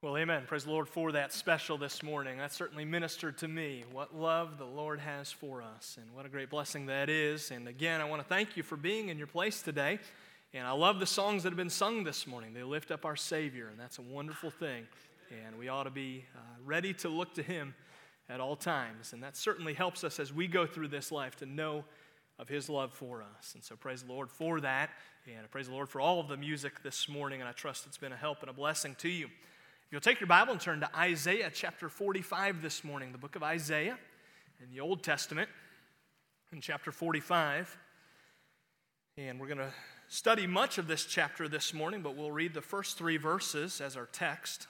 Well, amen. Praise the Lord for that special this morning. That certainly ministered to me. What love the Lord has for us, and what a great blessing that is. And again, I want to thank you for being in your place today. And I love the songs that have been sung this morning. They lift up our Savior, and that's a wonderful thing. And we ought to be ready to look to Him at all times. And that certainly helps us as we go through this life to know of His love for us. And so praise the Lord for that. And I praise the Lord for all of the music this morning, and I trust it's been a help and a blessing to you. If you'll take your Bible and turn to Isaiah chapter 45 this morning, the book of Isaiah in the Old Testament, in chapter 45. And we're going to study much of this chapter this morning, but we'll read the first 3 verses as our text.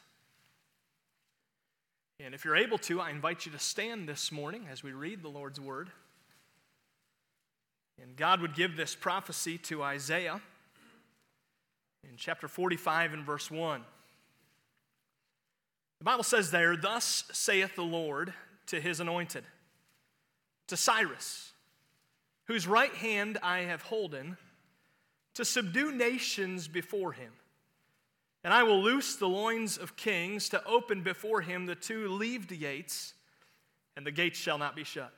And if you're able to, I invite you to stand this morning as we read the Lord's Word. And God would give this prophecy to Isaiah in chapter 45 and verse 1. The Bible says there, "Thus saith the Lord to his anointed, to Cyrus, whose right hand I have holden, to subdue nations before him. And I will loose the loins of kings, to open before him the 2 leaved gates, and the gates shall not be shut.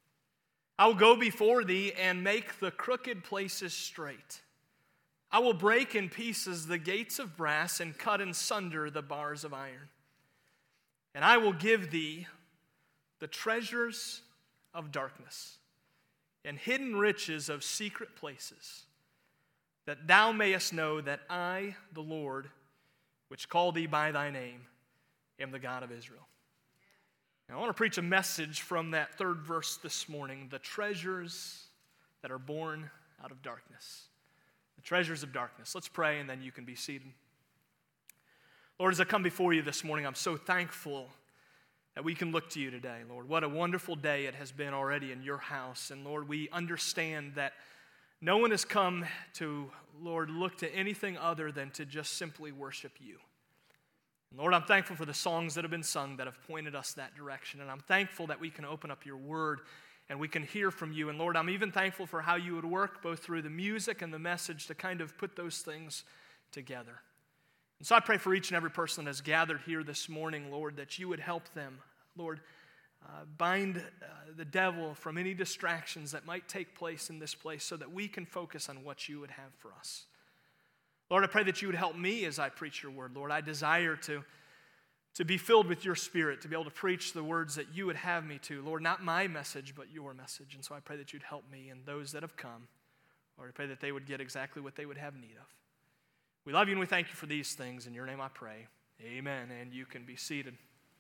I will go before thee and make the crooked places straight. I will break in pieces the gates of brass and cut in sunder the bars of iron. And I will give thee the treasures of darkness and hidden riches of secret places, that thou mayest know that I, the Lord, which call thee by thy name, am the God of Israel." Now, I want to preach a message from that 3rd verse this morning, the treasures that are born out of darkness. The treasures of darkness. Let's pray, and then you can be seated. Lord, as I come before you this morning, I'm so thankful that we can look to you today, Lord. What a wonderful day it has been already in your house. And Lord, we understand that no one has come to, Lord, look to anything other than to just simply worship you. And Lord, I'm thankful for the songs that have been sung that have pointed us that direction. And I'm thankful that we can open up your word and we can hear from you. And Lord, I'm even thankful for how you would work both through the music and the message to kind of put those things together. And so I pray for each and every person that has gathered here this morning, Lord, that you would help them, Lord, bind the devil from any distractions that might take place in this place so that we can focus on what you would have for us. Lord, I pray that you would help me as I preach your word. Lord, I desire to be filled with your Spirit, to be able to preach the words that you would have me to. Lord, not my message, but your message. And so I pray that you'd help me and those that have come. Lord, I pray that they would get exactly what they would have need of. We love you and we thank you for these things. In your name I pray. Amen. And you can be seated.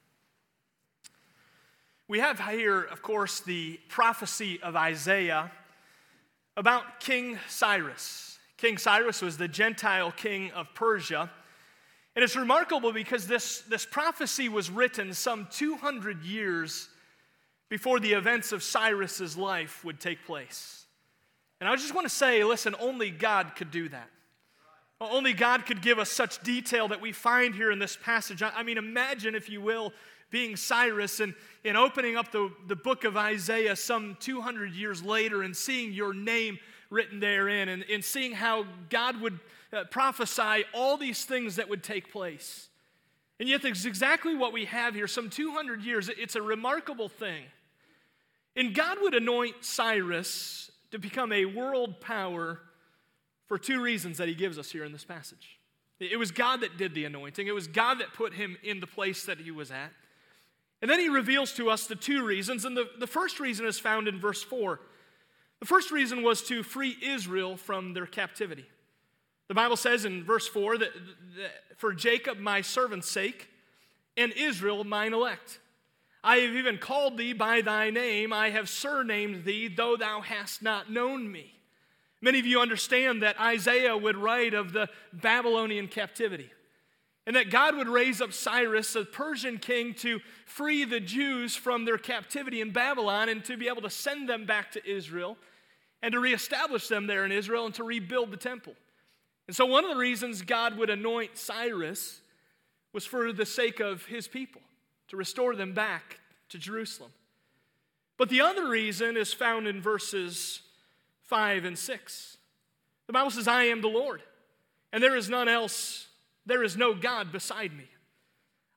We have here, of course, the prophecy of Isaiah about King Cyrus. King Cyrus was the Gentile king of Persia. And it's remarkable because this prophecy was written some 200 years before the events of Cyrus's life would take place. And I just want to say, listen, only God could do that. Only God could give us such detail that we find here in this passage. I mean, imagine, if you will, being Cyrus and opening up the book of Isaiah some 200 years later and seeing your name written therein and seeing how God would prophesy all these things that would take place. And yet that's exactly what we have here, some 200 years. It's a remarkable thing. And God would anoint Cyrus to become a world power for 2 reasons that he gives us here in this passage. It was God that did the anointing. It was God that put him in the place that he was at. And then he reveals to us the 2 reasons. And the first reason is found in verse 4. The first reason was to free Israel from their captivity. The Bible says in verse 4 that for Jacob my servant's sake and Israel mine elect. I have even called thee by thy name. I have surnamed thee, though thou hast not known me. Many of you understand that Isaiah would write of the Babylonian captivity and that God would raise up Cyrus, a Persian king, to free the Jews from their captivity in Babylon and to be able to send them back to Israel and to reestablish them there in Israel and to rebuild the temple. And so one of the reasons God would anoint Cyrus was for the sake of his people, to restore them back to Jerusalem. But the other reason is found in verses 5 and 6. The Bible says, I am the Lord, and there is none else, there is no God beside me.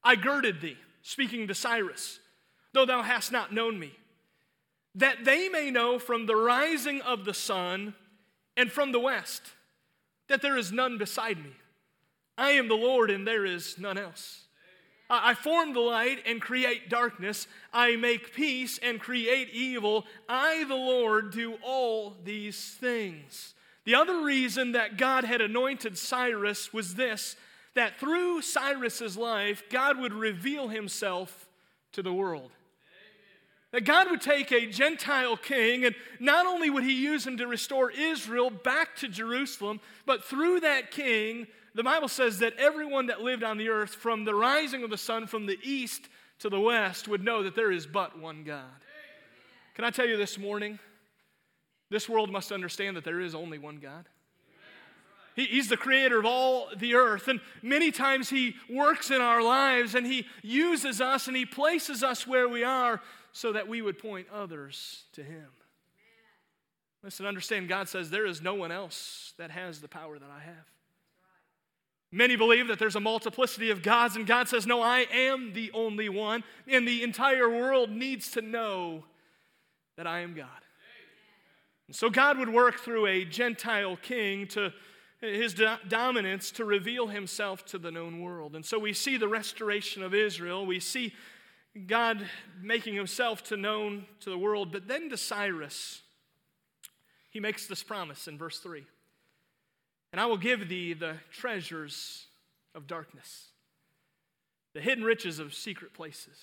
I girded thee, speaking to Cyrus, though thou hast not known me, that they may know from the rising of the sun and from the west that there is none beside me. I am the Lord, and there is none else. I form the light and create darkness. I make peace and create evil. I, the Lord, do all these things. The other reason that God had anointed Cyrus was this, that through Cyrus's life, God would reveal himself to the world. That God would take a Gentile king, and not only would he use him to restore Israel back to Jerusalem, but through that king, the Bible says that everyone that lived on the earth, from the rising of the sun from the east to the west, would know that there is but one God. Can I tell you this morning, this world must understand that there is only one God. He's the creator of all the earth, and many times he works in our lives, and he uses us, and he places us where we are so that we would point others to him. Listen, understand, God says there is no one else that has the power that I have. Many believe that there's a multiplicity of gods, and God says, no, I am the only one, and the entire world needs to know that I am God. And so God would work through a Gentile king to his dominance to reveal himself to the known world. And so we see the restoration of Israel. We see God making himself known to the world. But then to Cyrus, he makes this promise in verse 3. And I will give thee the treasures of darkness, the hidden riches of secret places.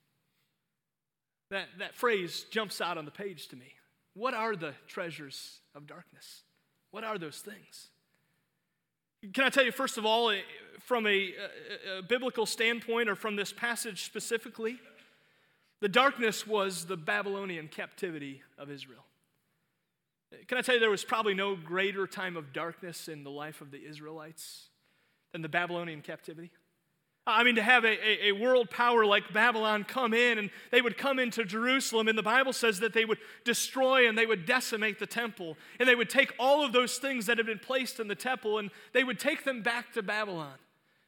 That phrase jumps out on the page to me. What are the treasures of darkness? What are those things? Can I tell you, first of all, from a biblical standpoint, or from this passage specifically, the darkness was the Babylonian captivity of Israel. Can I tell you, there was probably no greater time of darkness in the life of the Israelites than the Babylonian captivity? I mean, to have a world power like Babylon come in, and they would come into Jerusalem, and the Bible says that they would destroy and they would decimate the temple, and they would take all of those things that had been placed in the temple, and they would take them back to Babylon.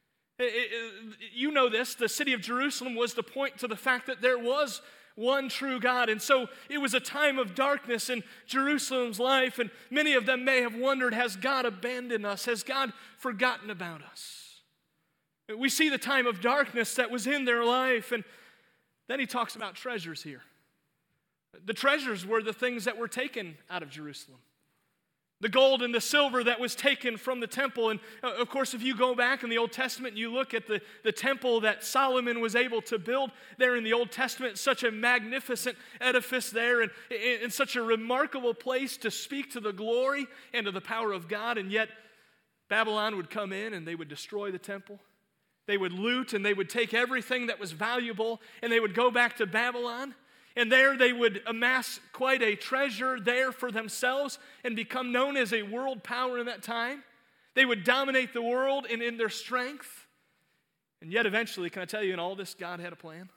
You know this, the city of Jerusalem was to point to the fact that there was one true God. And so it was a time of darkness in Jerusalem's life, and many of them may have wondered, has God abandoned us? Has God forgotten about us? We see the time of darkness that was in their life, and then he talks about treasures here. The treasures were the things that were taken out of Jerusalem. The gold and the silver that was taken from the temple. And of course, if you go back in the Old Testament and you look at the temple that Solomon was able to build there in the Old Testament, such a magnificent edifice there, and such a remarkable place to speak to the glory and to the power of God. And yet Babylon would come in and they would destroy the temple. They would loot and they would take everything that was valuable, and they would go back to Babylon. And there they would amass quite a treasure there for themselves and become known as a world power in that time. They would dominate the world and in their strength. And yet eventually, can I tell you, in all this, God had a plan.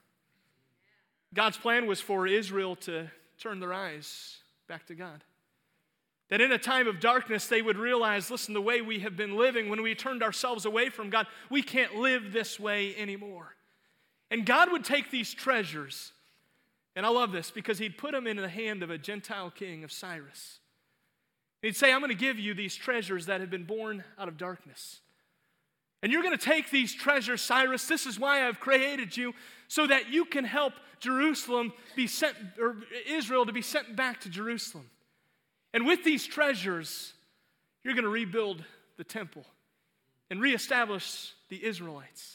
God's plan was for Israel to turn their eyes back to God. That in a time of darkness, they would realize, listen, the way we have been living, when we turned ourselves away from God, we can't live this way anymore. And God would take these treasures, and I love this because he'd put them in the hand of a Gentile king of Cyrus. He'd say, I'm going to give you these treasures that have been born out of darkness. And you're going to take these treasures, Cyrus. This is why I've created you, so that you can help Jerusalem be sent, or Israel to be sent back to Jerusalem. And with these treasures, you're going to rebuild the temple and reestablish the Israelites.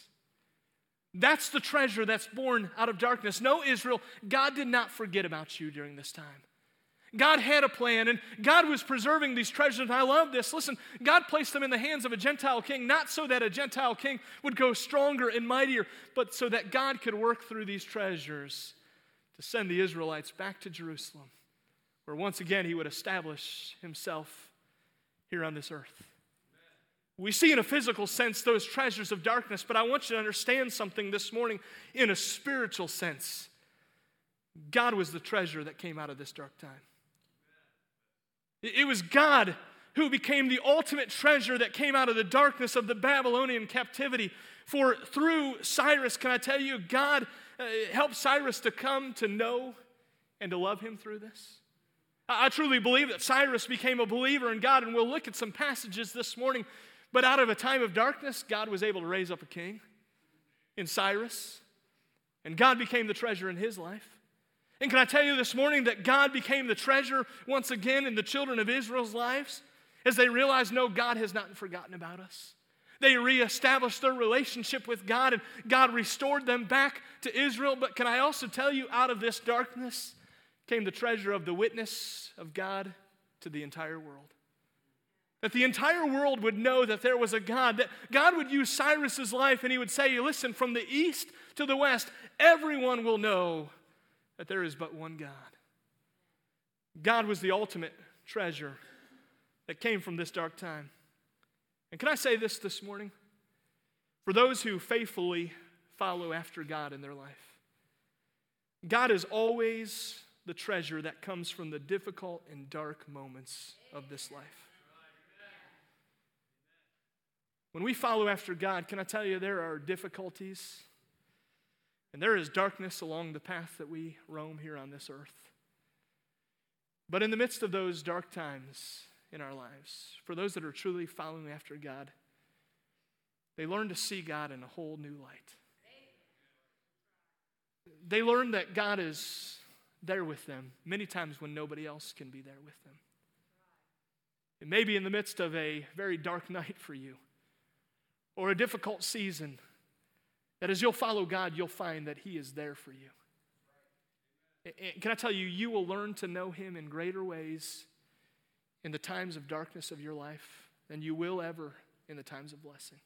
That's the treasure that's born out of darkness. No, Israel, God did not forget about you during this time. God had a plan, and God was preserving these treasures, and I love this. Listen, God placed them in the hands of a Gentile king, not so that a Gentile king would go stronger and mightier, but so that God could work through these treasures to send the Israelites back to Jerusalem, where once again he would establish himself here on this earth. We see in a physical sense those treasures of darkness, but I want you to understand something this morning in a spiritual sense. God was the treasure that came out of this dark time. It was God who became the ultimate treasure that came out of the darkness of the Babylonian captivity. For through Cyrus, can I tell you, God helped Cyrus to come to know and to love him through this. I truly believe that Cyrus became a believer in God, and we'll look at some passages this morning. But out of a time of darkness, God was able to raise up a king in Cyrus, and God became the treasure in his life. And can I tell you this morning that God became the treasure once again in the children of Israel's lives as they realized, no, God has not forgotten about us. They reestablished their relationship with God, and God restored them back to Israel. But can I also tell you, out of this darkness came the treasure of the witness of God to the entire world. That the entire world would know that there was a God, that God would use Cyrus's life and he would say, listen, from the east to the west, everyone will know that there is but one God. God was the ultimate treasure that came from this dark time. And can I say this morning? For those who faithfully follow after God in their life, God is always the treasure that comes from the difficult and dark moments of this life. When we follow after God, can I tell you, there are difficulties and there is darkness along the path that we roam here on this earth. But in the midst of those dark times in our lives, for those that are truly following after God, they learn to see God in a whole new light. They learn that God is there with them many times when nobody else can be there with them. It may be in the midst of a very dark night for you or a difficult season, that as you'll follow God, you'll find that he is there for you. And can I tell you, you will learn to know him in greater ways in the times of darkness of your life than you will ever in the times of blessing.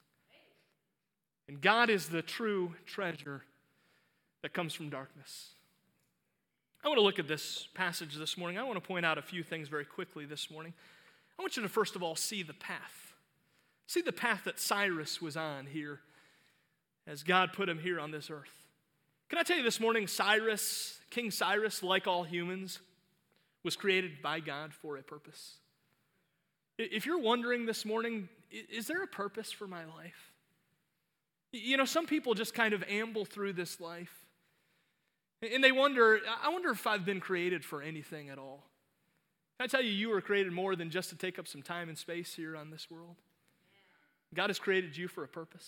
And God is the true treasure that comes from darkness. I want to look at this passage this morning. I want to point out a few things very quickly this morning. I want you to first of all see the path. See the path that Cyrus was on here as God put him here on this earth. Can I tell you this morning, King Cyrus, like all humans, was created by God for a purpose. If you're wondering this morning, is there a purpose for my life? You know, some people just kind of amble through this life, and they wonder, I wonder if I've been created for anything at all. Can I tell you, you were created more than just to take up some time and space here on this world. God has created you for a purpose.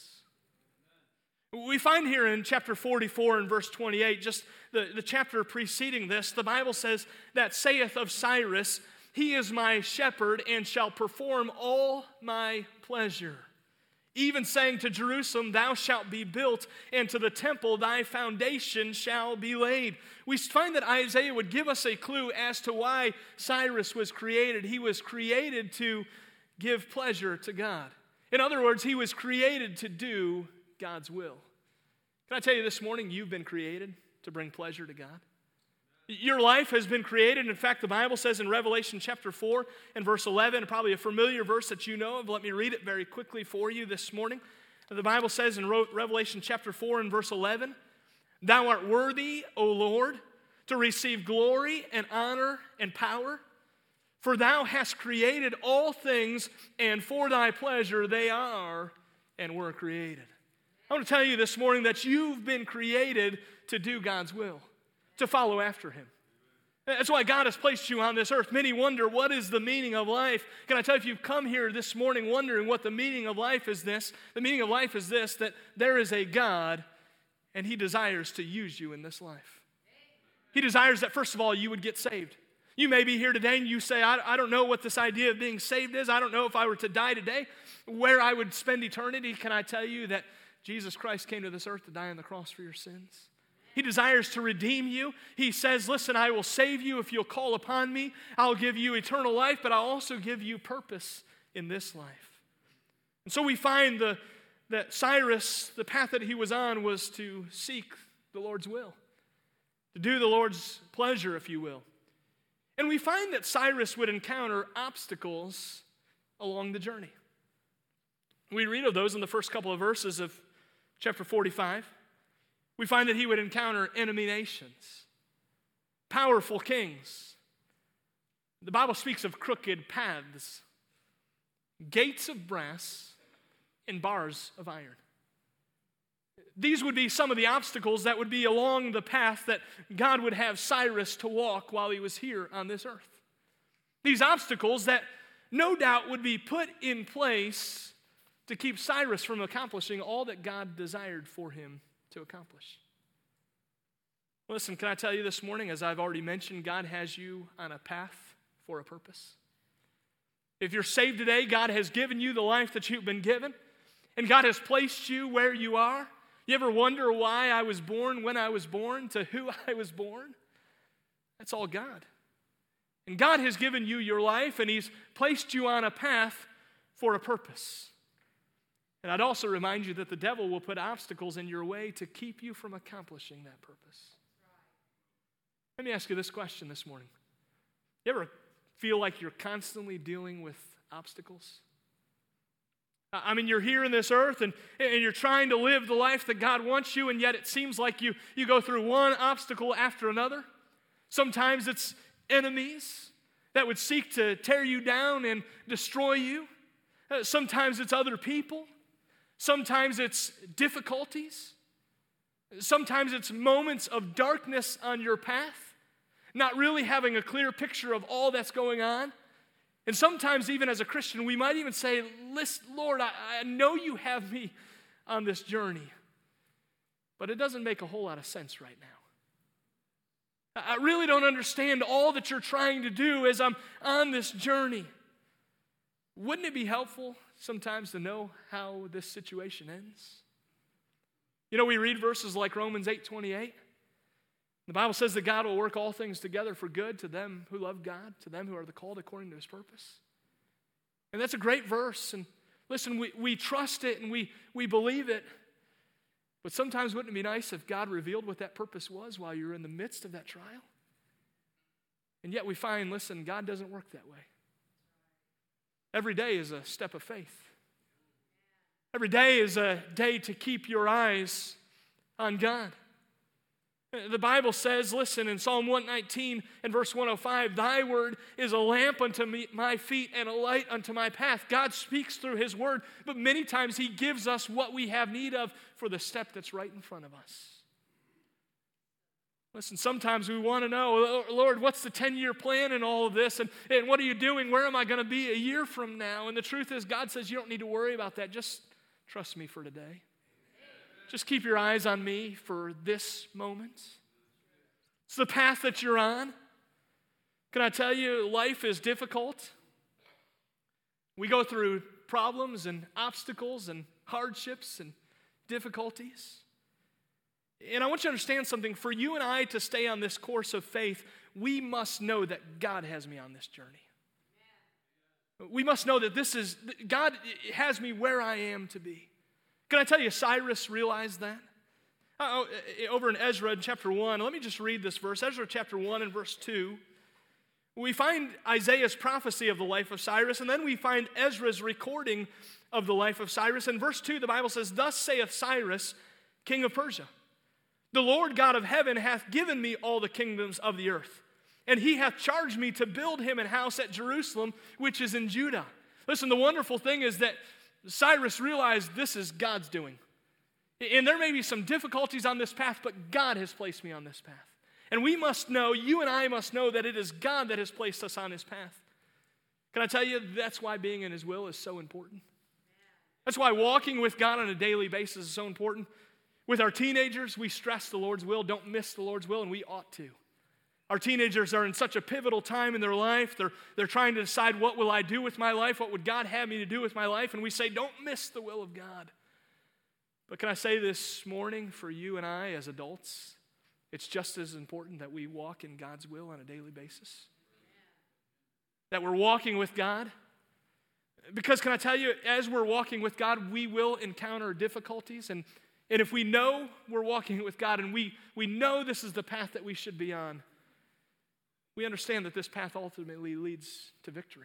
We find here in chapter 44 and verse 28, just the chapter preceding this, the Bible says, that saith of Cyrus, he is my shepherd and shall perform all my pleasure. Even saying to Jerusalem, thou shalt be built, and to the temple thy foundation shall be laid. We find that Isaiah would give us a clue as to why Cyrus was created. He was created to give pleasure to God. In other words, he was created to do God's will. Can I tell you this morning, you've been created to bring pleasure to God. Your life has been created. In fact, the Bible says in Revelation chapter 4 and verse 11, probably a familiar verse that you know of. Let me read it very quickly for you this morning. The Bible says in Revelation chapter 4 and verse 11, thou art worthy, O Lord, to receive glory and honor and power, for thou hast created all things, and for thy pleasure they are and were created. I want to tell you this morning that you've been created to do God's will, to follow after him. That's why God has placed you on this earth. Many wonder, what is the meaning of life? Can I tell you, if you've come here this morning wondering what the meaning of life is this, the meaning of life is this, that there is a God, and he desires to use you in this life. He desires that, first of all, you would get saved. You may be here today and you say, I don't know what this idea of being saved is. I don't know if I were to die today, where I would spend eternity. Can I tell you that Jesus Christ came to this earth to die on the cross for your sins? He desires to redeem you. He says, listen, I will save you if you'll call upon me. I'll give you eternal life, but I'll also give you purpose in this life. And so we find that Cyrus, the path that he was on, was to seek the Lord's will, to do the Lord's pleasure, if you will. And we find that Cyrus would encounter obstacles along the journey. We read of those in the first couple of verses of chapter 45. We find that he would encounter enemy nations, powerful kings. The Bible speaks of crooked paths gates of brass, and bars of iron. These would be some of the obstacles that would be along the path that God would have Cyrus to walk while he was here on this earth. These obstacles that no doubt would be put in place to keep Cyrus from accomplishing all that God desired for him to accomplish. Listen, can I tell you this morning, as I've already mentioned, God has you on a path for a purpose. If you're saved today, God has given you the life that you've been given, and God has placed you where you are. You ever wonder why I was born when I was born, to who I was born? That's all God. And God has given you your life, and He's placed you on a path for a purpose. And I'd also remind you that the devil will put obstacles in your way to keep you from accomplishing that purpose. Let me ask you this question this morning. You ever feel like you're constantly dealing with obstacles? I mean, you're here in this earth and you're trying to live the life that God wants you, and yet it seems like you go through one obstacle after another. Sometimes it's enemies that would seek to tear you down and destroy you. Sometimes it's other people. Sometimes it's difficulties. Sometimes it's moments of darkness on your path, not really having a clear picture of all that's going on. And sometimes even as a Christian, we might even say, listen, Lord, I know you have me on this journey, but it doesn't make a whole lot of sense right now. I really don't understand all that you're trying to do as I'm on this journey. Wouldn't it be helpful sometimes to know how this situation ends? You know, we read verses like Romans 8:28. The Bible says that God will work all things together for good to them who love God, to them who are the called according to His purpose. And that's a great verse. And listen, we trust it and we believe it. But sometimes wouldn't it be nice if God revealed what that purpose was while you're in the midst of that trial? And yet we find, listen, God doesn't work that way. Every day is a step of faith. Every day is a day to keep your eyes on God. The Bible says, listen, in Psalm 119 and verse 105, thy word is a lamp unto my feet and a light unto my path. God speaks through His word, but many times He gives us what we have need of for the step that's right in front of us. Listen, sometimes we want to know, Lord, what's the 10-year plan in all of this? And what are you doing? Where am I going to be a year from now? And the truth is, God says you don't need to worry about that. Just trust me for today. Just keep your eyes on me for this moment. It's the path that you're on. Can I tell you, life is difficult. We go through problems and obstacles and hardships and difficulties. And I want you to understand something. For you and I to stay on this course of faith, we must know that God has me on this journey. We must know that God has me where I am to be. Can I tell you, Cyrus realized that? Over in Ezra chapter 1, let me just read this verse. Ezra chapter 1 and verse 2. We find Isaiah's prophecy of the life of Cyrus, and then we find Ezra's recording of the life of Cyrus. In verse 2, the Bible says, thus saith Cyrus, king of Persia, the Lord God of heaven hath given me all the kingdoms of the earth, and He hath charged me to build Him an house at Jerusalem, which is in Judah. Listen, the wonderful thing is that Cyrus realized this is God's doing. And there may be some difficulties on this path, but God has placed me on this path. And we must know, you and I must know that it is God that has placed us on His path. Can I tell you, that's why being in His will is so important. That's why walking with God on a daily basis is so important. With our teenagers, we stress the Lord's will, don't miss the Lord's will, and we ought to. Our teenagers are in such a pivotal time in their life. They're trying to decide, what will I do with my life? What would God have me to do with my life? And we say, don't miss the will of God. But can I say this morning, for you and I as adults, it's just as important that we walk in God's will on a daily basis. That we're walking with God. Because can I tell you, as we're walking with God, we will encounter difficulties. And if we know we're walking with God and we know this is the path that we should be on, we understand that this path ultimately leads to victory.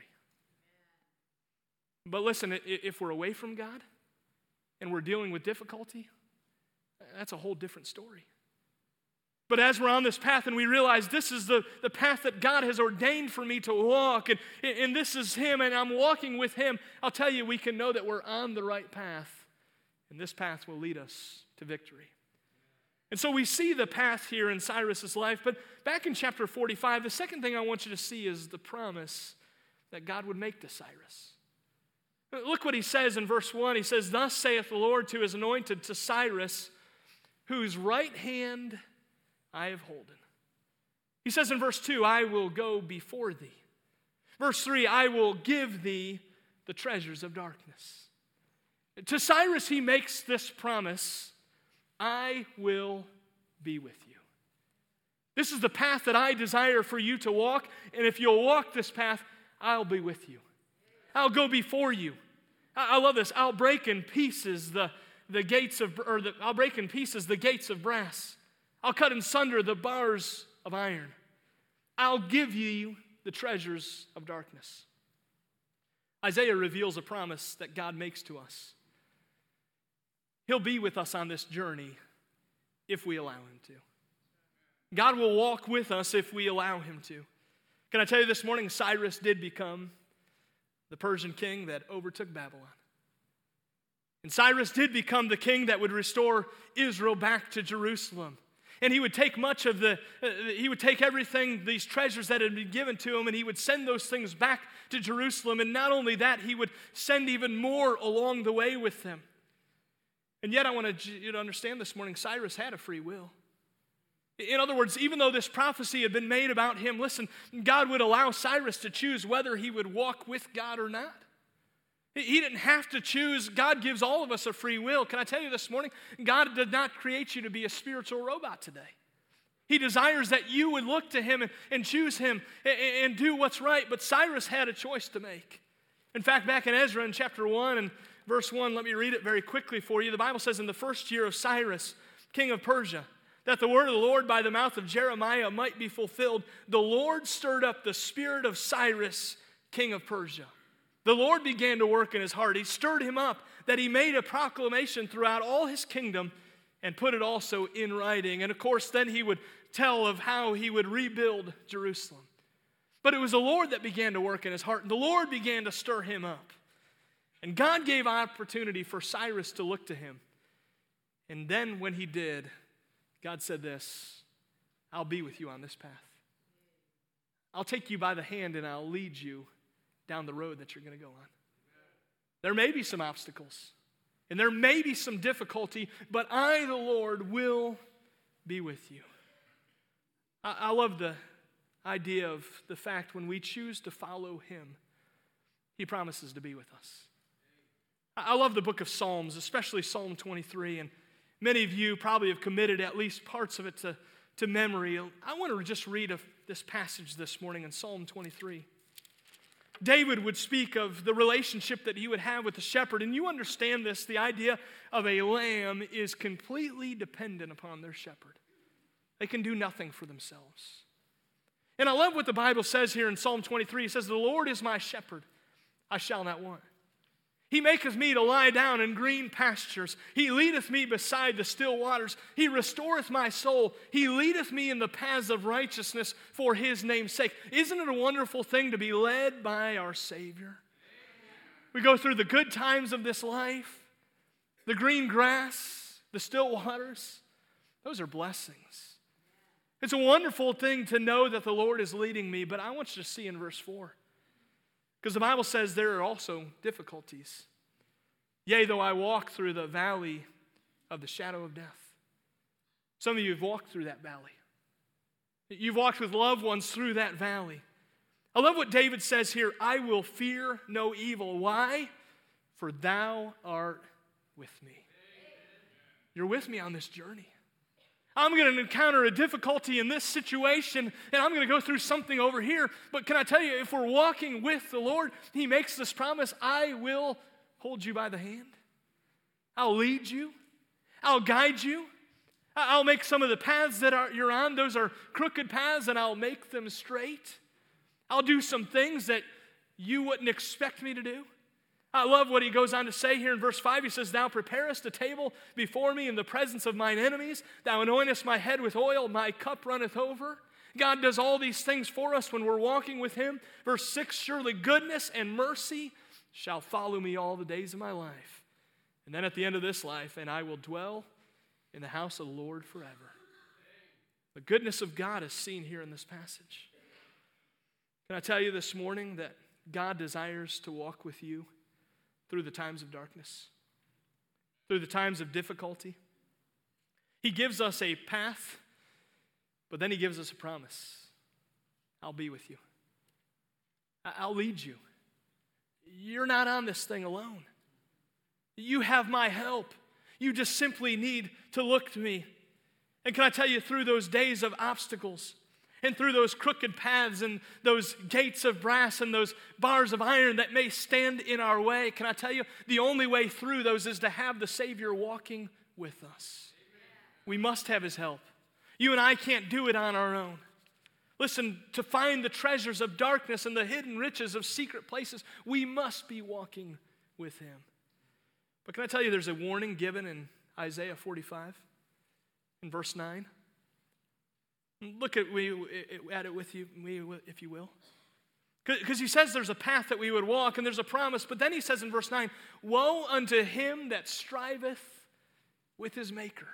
But listen, if we're away from God and we're dealing with difficulty, that's a whole different story. But as we're on this path and we realize this is the path that God has ordained for me to walk, and this is Him, and I'm walking with Him, I'll tell you, we can know that we're on the right path, and this path will lead us to victory. And so we see the path here in Cyrus's life, but back in chapter 45, the second thing I want you to see is the promise that God would make to Cyrus. Look what he says in verse 1. He says, "Thus saith the Lord to his anointed, to Cyrus, whose right hand I have holden." He says in verse 2, "I will go before thee." Verse 3, "I will give thee the treasures of darkness." To Cyrus, he makes this promise, "I will be with you." This is the path that I desire for you to walk, and if you'll walk this path, I'll be with you. I'll go before you. I love this. I'll break in pieces the gates of brass. I'll cut in sunder the bars of iron. I'll give you the treasures of darkness. Isaiah reveals a promise that God makes to us. He'll be with us on this journey if we allow Him to. God will walk with us if we allow Him to. Can I tell you this morning, Cyrus did become the Persian king that overtook Babylon. And Cyrus did become the king that would restore Israel back to Jerusalem. And he would take he would take everything, these treasures that had been given to him, and he would send those things back to Jerusalem. And not only that, he would send even more along the way with them. And yet I want you to understand this morning, Cyrus had a free will. In other words, even though this prophecy had been made about him, listen, God would allow Cyrus to choose whether he would walk with God or not. He didn't have to choose. God gives all of us a free will. Can I tell you this morning, God did not create you to be a spiritual robot today. He desires that you would look to Him and choose Him and do what's right. But Cyrus had a choice to make. In fact, back in Ezra in chapter 1 and verse 1, let me read it very quickly for you. The Bible says, "In the first year of Cyrus, king of Persia, that the word of the Lord by the mouth of Jeremiah might be fulfilled, the Lord stirred up the spirit of Cyrus, king of Persia. The Lord began to work in his heart. He stirred him up that he made a proclamation throughout all his kingdom and put it also in writing." And of course, then he would tell of how he would rebuild Jerusalem. But it was the Lord that began to work in his heart, and the Lord began to stir him up. And God gave opportunity for Cyrus to look to Him. And then when he did, God said this, "I'll be with you on this path. I'll take you by the hand and I'll lead you down the road that you're going to go on. There may be some obstacles and there may be some difficulty, but I, the Lord, will be with you." I love the idea of the fact when we choose to follow Him, He promises to be with us. I love the book of Psalms, especially Psalm 23, and many of you probably have committed at least parts of it to memory. I want to just read this passage this morning in Psalm 23. David would speak of the relationship that he would have with the shepherd, and you understand this, the idea of a lamb is completely dependent upon their shepherd. They can do nothing for themselves. And I love what the Bible says here in Psalm 23. It says, "The Lord is my shepherd, I shall not want. He maketh me to lie down in green pastures. He leadeth me beside the still waters. He restoreth my soul. He leadeth me in the paths of righteousness for His name's sake." Isn't it a wonderful thing to be led by our Savior? We go through the good times of this life, the green grass, the still waters. Those are blessings. It's a wonderful thing to know that the Lord is leading me, but I want you to see in verse 4. Because the Bible says there are also difficulties. "Yea, though I walk through the valley of the shadow of death." Some of you have walked through that valley. You've walked with loved ones through that valley. I love what David says here, "I will fear no evil." Why? "For thou art with me." You're with me on this journey. I'm going to encounter a difficulty in this situation, and I'm going to go through something over here. But can I tell you, if we're walking with the Lord, He makes this promise, "I will hold you by the hand. I'll lead you. I'll guide you. I'll make some of the paths that you're on, those are crooked paths, and I'll make them straight. I'll do some things that you wouldn't expect me to do. I love what he goes on to say here in verse 5. He says, thou preparest a table before me in the presence of mine enemies. Thou anointest my head with oil, my cup runneth over. God does all these things for us when we're walking with him. Verse 6, surely goodness and mercy shall follow me all the days of my life. And then at the end of this life, and I will dwell in the house of the Lord forever. The goodness of God is seen here in this passage. Can I tell you this morning that God desires to walk with you through the times of darkness, through the times of difficulty? He gives us a path, but then he gives us a promise. I'll be with you. I'll lead you. You're not on this thing alone. You have my help. You just simply need to look to me. And can I tell you, through those days of obstacles, and through those crooked paths and those gates of brass and those bars of iron that may stand in our way, can I tell you, the only way through those is to have the Savior walking with us. We must have his help. You and I can't do it on our own. Listen, to find the treasures of darkness and the hidden riches of secret places, we must be walking with him. But can I tell you, there's a warning given in Isaiah 45 in verse 9. Look at it with you, if you will. Because he says there's a path that we would walk and there's a promise, but then he says in verse 9, woe unto him that striveth with his maker.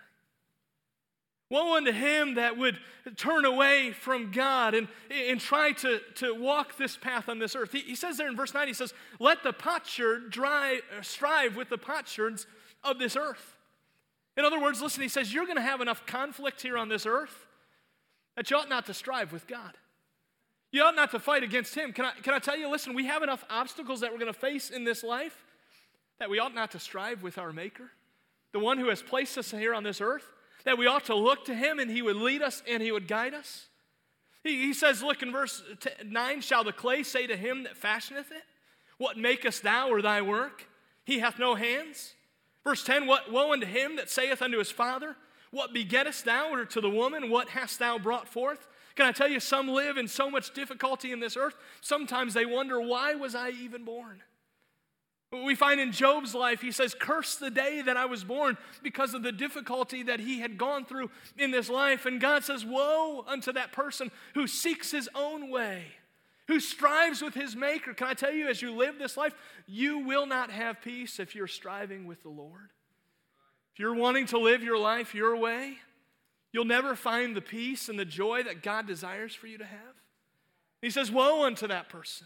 Woe unto him that would turn away from God and try to walk this path on this earth. He says there in verse 9, he says, let the potsherd strive with the potsherds of this earth. In other words, listen, he says, you're going to have enough conflict here on this earth that you ought not to strive with God. You ought not to fight against him. Can I tell you, listen, we have enough obstacles that we're going to face in this life that we ought not to strive with our Maker, the one who has placed us here on this earth, that we ought to look to him and he would lead us and he would guide us. He says, look in verse 9, shall the clay say to him that fashioneth it, what makest thou or thy work? He hath no hands. Verse 10, woe unto him that saith unto his father, what begettest thou, or to the woman, what hast thou brought forth? Can I tell you, some live in so much difficulty in this earth, sometimes they wonder, why was I even born? We find in Job's life, he says, curse the day that I was born because of the difficulty that he had gone through in this life. And God says, woe unto that person who seeks his own way, who strives with his Maker. Can I tell you, as you live this life, you will not have peace if you're striving with the Lord. If you're wanting to live your life your way, you'll never find the peace and the joy that God desires for you to have. He says, woe unto that person.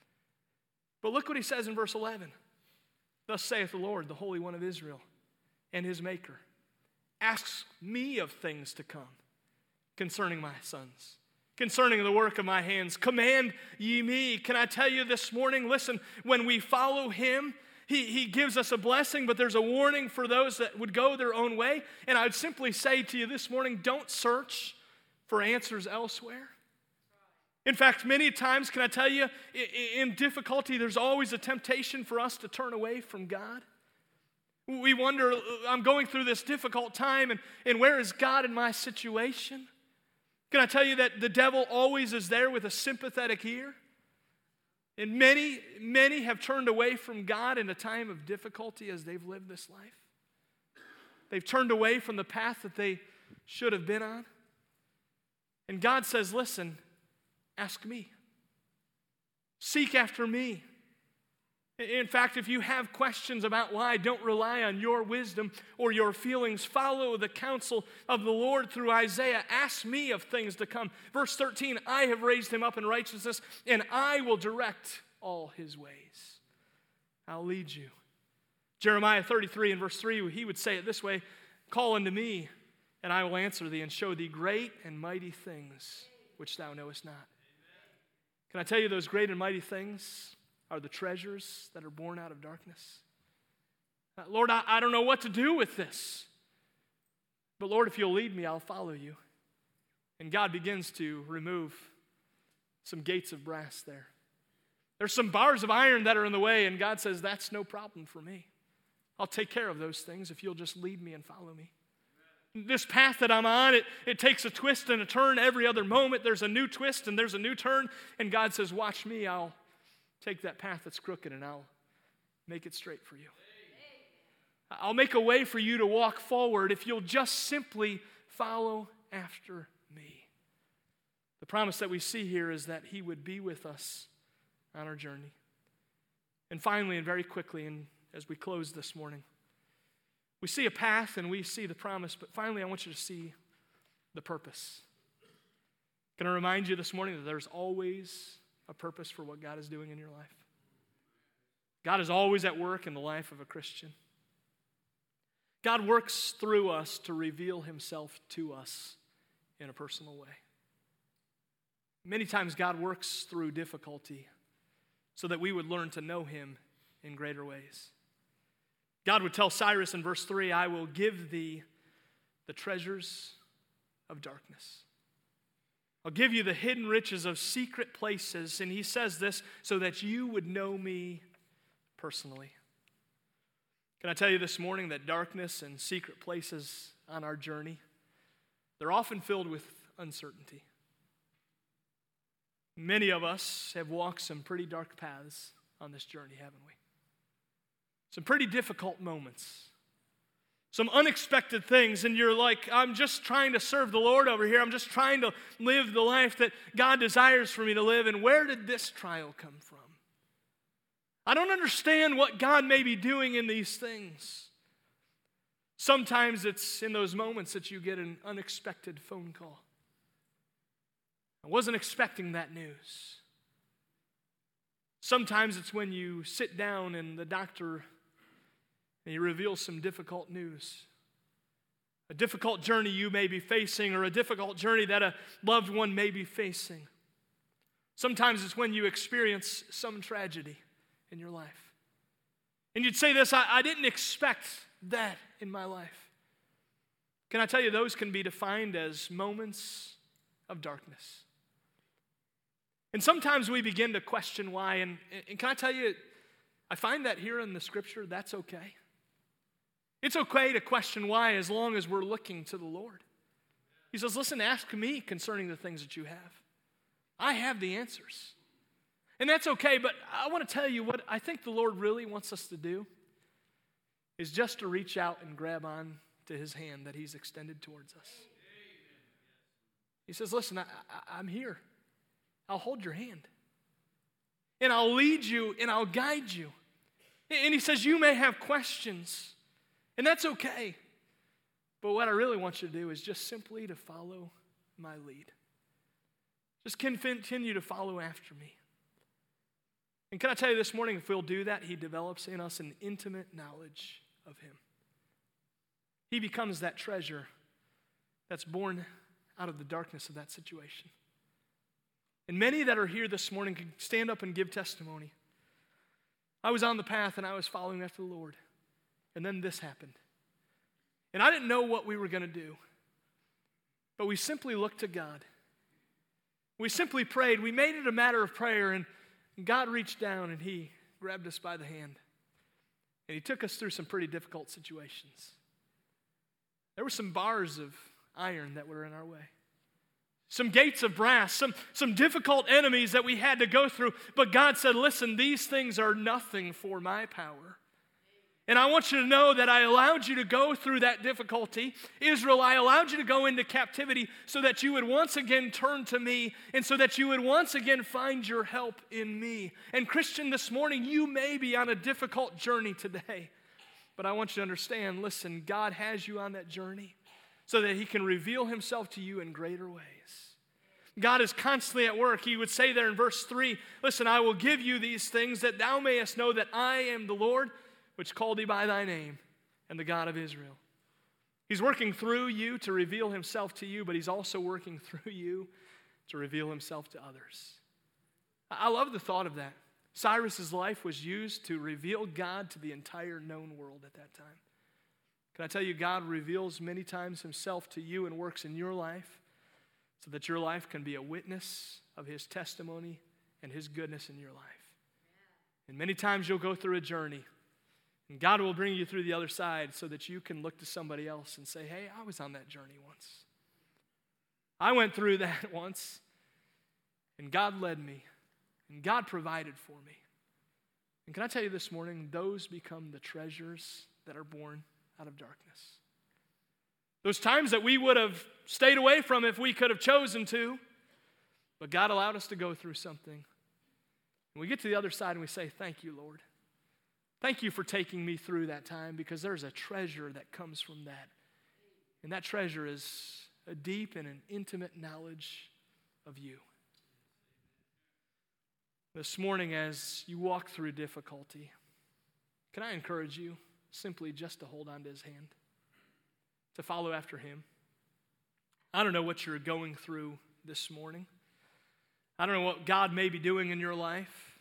But look what he says in verse 11. Thus saith the Lord, the Holy One of Israel, and his Maker, asks me of things to come concerning my sons, concerning the work of my hands. Command ye me. Can I tell you this morning, listen, when we follow him, he gives us a blessing, but there's a warning for those that would go their own way. And I would simply say to you this morning, don't search for answers elsewhere. In fact, many times, can I tell you, in difficulty, there's always a temptation for us to turn away from God. We wonder, I'm going through this difficult time, and where is God in my situation? Can I tell you that the devil always is there with a sympathetic ear? And many have turned away from God in a time of difficulty as they've lived this life. They've turned away from the path that they should have been on. And God says, listen, ask me. Seek after me. In fact, if you have questions about why, don't rely on your wisdom or your feelings. Follow the counsel of the Lord through Isaiah. Ask me of things to come. Verse 13, I have raised him up in righteousness, and I will direct all his ways. I'll lead you. Jeremiah 33 and verse 3, he would say it this way, call unto me, and I will answer thee and show thee great and mighty things which thou knowest not. Can I tell you, those great and mighty things are the treasures that are born out of darkness? Lord, I don't know what to do with this. But Lord, if you'll lead me, I'll follow you. And God begins to remove some gates of brass there. There's some bars of iron that are in the way, and God says, that's no problem for me. I'll take care of those things if you'll just lead me and follow me. This path that I'm on, it takes a twist and a turn every other moment. There's a new twist and there's a new turn. And God says, watch me. I'll take that path that's crooked and I'll make it straight for you. I'll make a way for you to walk forward if you'll just simply follow after me. The promise that we see here is that he would be with us on our journey. And finally, and very quickly, and as we close this morning, we see a path and we see the promise, but finally I want you to see the purpose. Can I remind you this morning that there's always a purpose for what God is doing in your life? God is always at work in the life of a Christian. God works through us to reveal himself to us in a personal way. Many times God works through difficulty so that we would learn to know him in greater ways. God would tell Cyrus in verse 3, I will give thee the treasures of darkness. I'll give you the hidden riches of secret places. And he says this so that you would know me personally. Can I tell you this morning that darkness and secret places on our journey, they're often filled with uncertainty. Many of us have walked some pretty dark paths on this journey, haven't we? Some pretty difficult moments. Some unexpected things, and you're like, I'm just trying to serve the Lord over here. I'm just trying to live the life that God desires for me to live, and where did this trial come from? I don't understand what God may be doing in these things. Sometimes it's in those moments that you get an unexpected phone call. I wasn't expecting that news. Sometimes it's when you sit down and the doctor and he reveals some difficult news. A difficult journey you may be facing, or a difficult journey that a loved one may be facing. Sometimes it's when you experience some tragedy in your life. And you'd say this, I didn't expect that in my life. Can I tell you, those can be defined as moments of darkness. And sometimes we begin to question why, and can I tell you, I find that here in the scripture, that's okay. It's okay to question why as long as we're looking to the Lord. He says, listen, ask me concerning the things that you have. I have the answers. And that's okay, but I want to tell you what I think the Lord really wants us to do is just to reach out and grab on to his hand that he's extended towards us. He says, listen, I'm here. I'll hold your hand. And I'll lead you and I'll guide you. And he says, you may have questions, and that's okay. But what I really want you to do is just simply to follow my lead. Just continue to follow after me. And can I tell you this morning, if we'll do that, he develops in us an intimate knowledge of him. He becomes that treasure that's born out of the darkness of that situation. And many that are here this morning can stand up and give testimony. I was on the path and I was following after the Lord. And then this happened. And I didn't know what we were going to do. But we simply looked to God. We simply prayed. We made it a matter of prayer, and God reached down and he grabbed us by the hand. And he took us through some pretty difficult situations. There were some bars of iron that were in our way. Some gates of brass, some difficult enemies that we had to go through. But God said, listen, these things are nothing for my power. And I want you to know that I allowed you to go through that difficulty. Israel, I allowed you to go into captivity so that you would once again turn to me and so that you would once again find your help in me. And Christian, this morning, you may be on a difficult journey today. But I want you to understand, listen, God has you on that journey so that he can reveal himself to you in greater ways. God is constantly at work. He would say there in verse 3, listen, I will give you these things that thou mayest know that I am the Lord, which called thee by thy name, and the God of Israel. He's working through you to reveal himself to you, but he's also working through you to reveal himself to others. I love the thought of that. Cyrus's life was used to reveal God to the entire known world at that time. Can I tell you, God reveals many times himself to you and works in your life so that your life can be a witness of his testimony and his goodness in your life. And many times you'll go through a journey, and God will bring you through the other side so that you can look to somebody else and say, hey, I was on that journey once. I went through that once, and God led me, and God provided for me, And can I tell you this morning, those become the treasures that are born out of darkness. Those times that we would have stayed away from if we could have chosen to, but God allowed us to go through something. And we get to the other side and we say, thank you, Lord. Thank you for taking me through that time, because there's a treasure that comes from that. And that treasure is a deep and an intimate knowledge of you. This morning, as you walk through difficulty, can I encourage you simply just to hold on to his hand, to follow after him? I don't know what you're going through this morning. I don't know what God may be doing in your life.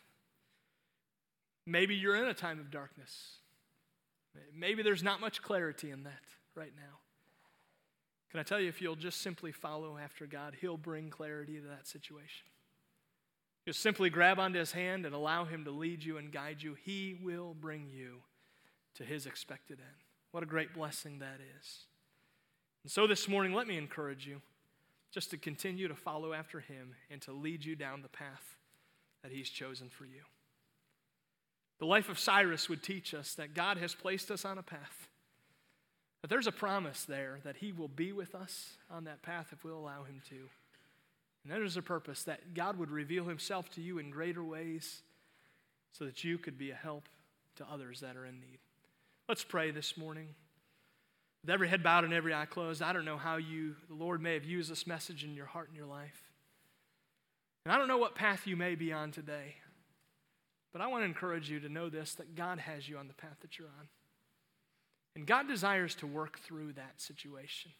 Maybe you're in a time of darkness. Maybe there's not much clarity in that right now. Can I tell you, if you'll just simply follow after God, he'll bring clarity to that situation. Just simply grab onto his hand and allow him to lead you and guide you. He will bring you to his expected end. What a great blessing that is. And so this morning, let me encourage you just to continue to follow after him and to lead you down the path that he's chosen for you. The life of Cyrus would teach us that God has placed us on a path, that there's a promise there that he will be with us on that path if we'll allow him to. And there's a purpose that God would reveal himself to you in greater ways so that you could be a help to others that are in need. Let's pray this morning. With every head bowed and every eye closed, I don't know how the Lord may have used this message in your heart and your life. And I don't know what path you may be on today. But I want to encourage you to know this, that God has you on the path that you're on. And God desires to work through that situation.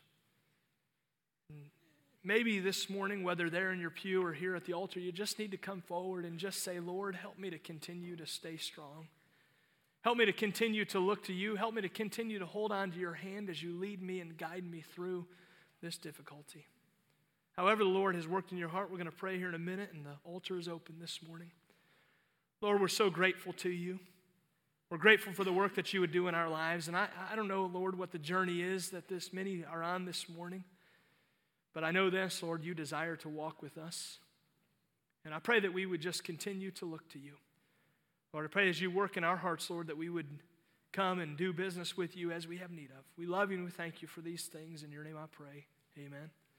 And maybe this morning, whether there in your pew or here at the altar, you just need to come forward and just say, Lord, help me to continue to stay strong. Help me to continue to look to you. Help me to continue to hold on to your hand as you lead me and guide me through this difficulty. However the Lord has worked in your heart, we're going to pray here in a minute, and the altar is open this morning. Lord, we're so grateful to you. We're grateful for the work that you would do in our lives. And I don't know, Lord, what the journey is that this many are on this morning. But I know this, Lord, you desire to walk with us. And I pray that we would just continue to look to you. Lord, I pray as you work in our hearts, Lord, that we would come and do business with you as we have need of. We love you and we thank you for these things. In your name I pray. Amen.